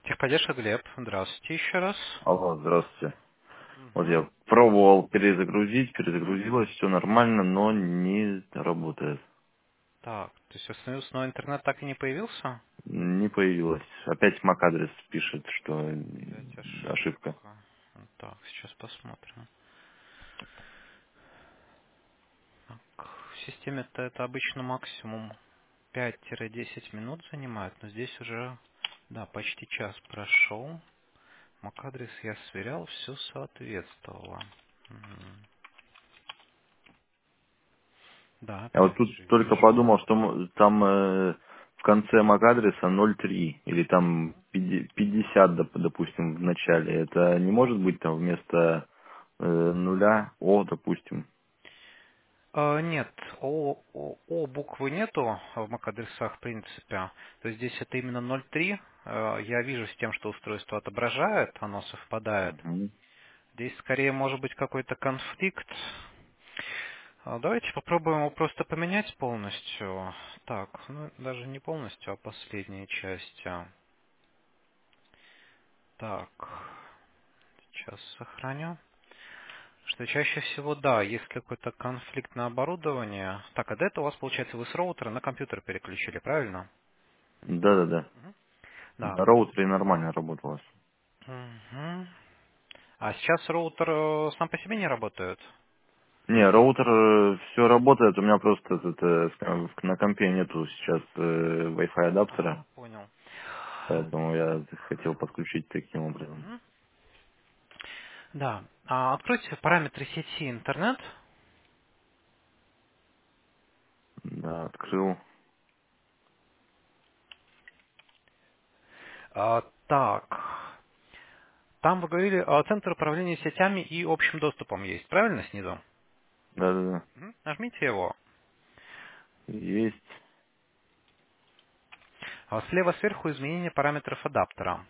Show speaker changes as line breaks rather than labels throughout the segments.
Техподдержка, Глеб. Здравствуйте еще раз.
Алло, здравствуйте. Вот
Мгм.
я пробовал перезагрузить,
Мгм.
перезагрузилось, все нормально, но не работает.
Так, то есть установился, но интернет так и не появился?
Не появилось. Опять MAC-адрес пишет, что
Опять
ошибка.
ошибка. Так, сейчас посмотрим. Так, в системе-то это обычно максимум 5-10 минут занимает, но здесь уже, да, почти час прошел. MAC-адрес я сверял, все соответствовало. Мгм. Да,
Я вот
опять
тут
же
только
вижу.
подумал, что там в конце MAC-адреса 0,3 или там 50, допустим, в начале. Это не может быть там вместо нуля О, допустим.
Нет, О буквы нету в MAC-адресах в принципе. То есть здесь это именно 0.3. Я вижу с тем, что устройство отображает, оно совпадает.
Мгм.
Здесь скорее может быть какой-то конфликт. Давайте попробуем его просто поменять полностью. Так, ну даже не полностью, а последние части. Так, сейчас сохраню. Что чаще всего, да, есть какой-то конфликт на оборудование. Так, а до этого у вас, получается, вы с роутера на компьютер переключили, правильно?
Да-да-да.
Мгм. Да.
На роутере нормально работало.
Мгм. А сейчас роутер сам по себе не работает?
Не, роутер все работает, у меня просто на компе нету сейчас Wi-Fi адаптера,
Понял.
поэтому я хотел подключить таким образом.
Мгм. Да. Откройте параметры сети интернет.
Да, открыл.
Так. Там вы говорили, центр управления сетями и общим доступом есть, правильно, снизу?
Да-да-да.
Мгм. Нажмите его.
Есть.
Слева сверху изменение параметров адаптера.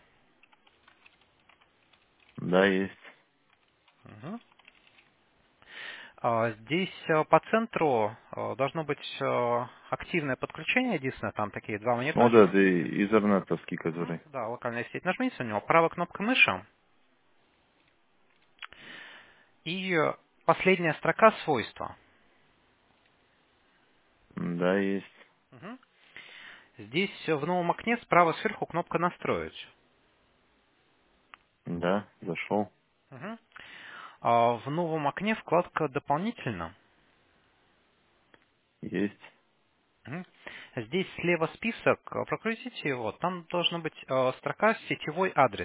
Да, есть.
Мгм. Здесь по центру должно быть активное подключение, единственное, там такие два
Ну, вот
монеточка.
это изернетовский,
Мгм.
который.
Да, локальная сеть. Нажмите на него, правая кнопка мыши и последняя строка свойства.
Да, есть.
Мгм. Здесь в новом окне справа сверху кнопка «Настроить».
Да, зашел.
Мгм. В новом окне вкладка «Дополнительно».
Есть.
Мгм. Здесь слева список, прокрутите его, там должна быть строка «Сетевой адрес»,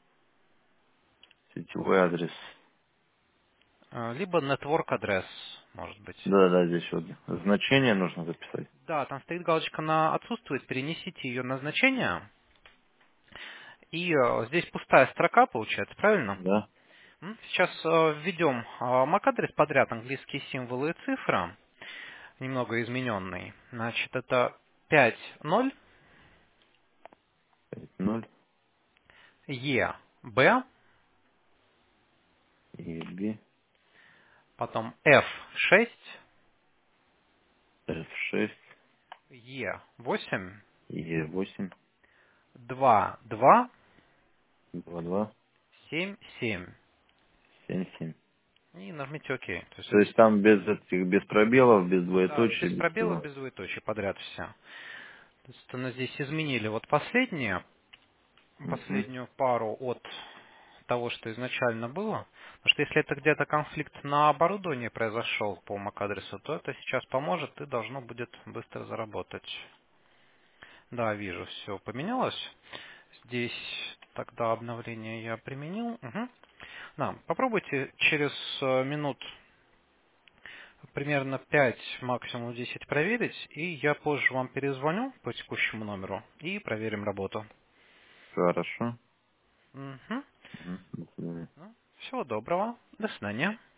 Сетевой адрес.
либо «Network адрес», может быть.
Да-да, здесь вот значение нужно записать.
Да, там стоит галочка на «Отсутствует», перенесите ее на значение. И здесь пустая строка получается, правильно?
Да.
Сейчас введем MAC-адрес подряд, английские символы и цифры, немного измененный. Значит, это 5.0
0
E B,
и B,
потом F6
F6,
E8
E8,
2
2
7 7.
7 7.
И нажмите ОК. То есть
То есть там без пробелов, без
да,
двоеточия,
без
без
пробелов,
всего.
без двоеточия, подряд все. То есть мы здесь изменили вот
Мгм.
последнюю пару от того, что изначально было. Потому что если это где-то конфликт на оборудовании произошел по MAC-адресу, то это сейчас поможет и должно будет быстро заработать. Да, вижу, все поменялось. Здесь тогда обновление я применил. Мгм. Да, попробуйте через минут примерно 5, максимум 10 проверить, и я позже вам перезвоню по текущему номеру и проверим работу.
Хорошо.
Мгм.
Мгм. До свидания.
Ну, всего доброго. До свидания.